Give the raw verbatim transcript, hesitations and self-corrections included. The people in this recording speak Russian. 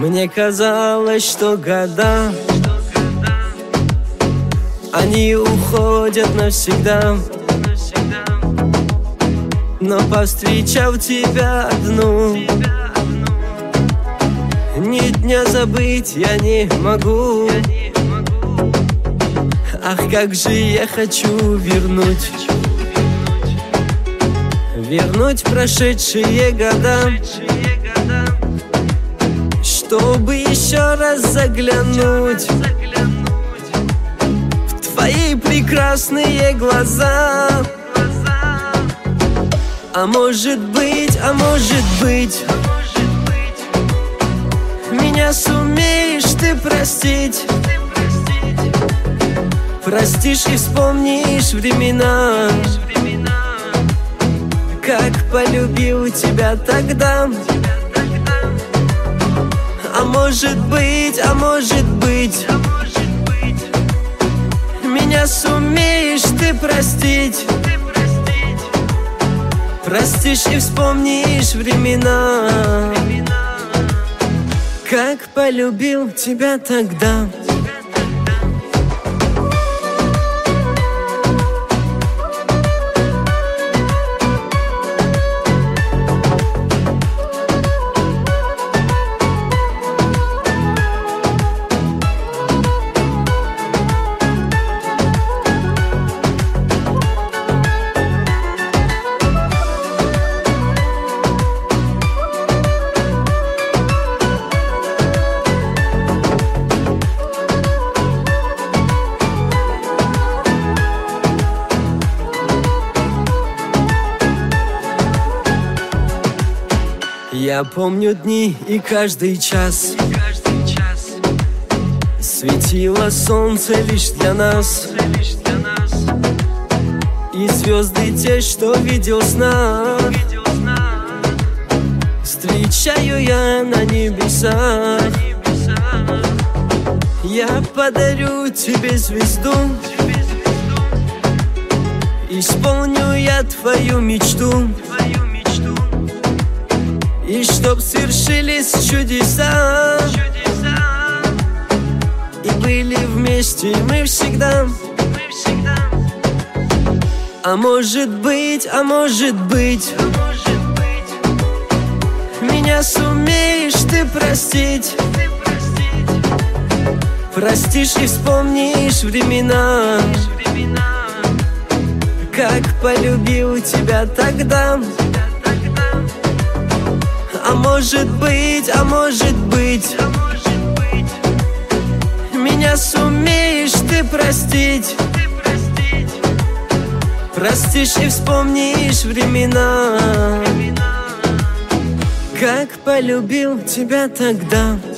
Мне казалось, что года они уходят навсегда, но повстречав тебя одну, ни дня забыть я не могу. Ах, как же я хочу вернуть Вернуть прошедшие года, чтобы еще раз заглянуть в твои прекрасные глаза. А может быть, а может быть, меня сумеешь ты простить, простишь и вспомнишь времена, как полюбил тебя тогда. А может быть, а может быть, меня сумеешь ты простить, простишь и вспомнишь времена, как полюбил тебя тогда. Я помню дни и каждый час, светило солнце лишь для нас, и звезды те, что видел в снах, встречаю я на небесах. Я подарю тебе звезду, исполню я твою мечту, и чтоб свершились чудеса, и были вместе мы всегда. А может быть, а может быть, меня сумеешь ты простить, простишь и вспомнишь времена, как полюбил тебя тогда. А может быть, а может быть, меня сумеешь ты простить, простишь и вспомнишь времена, как полюбил тебя тогда.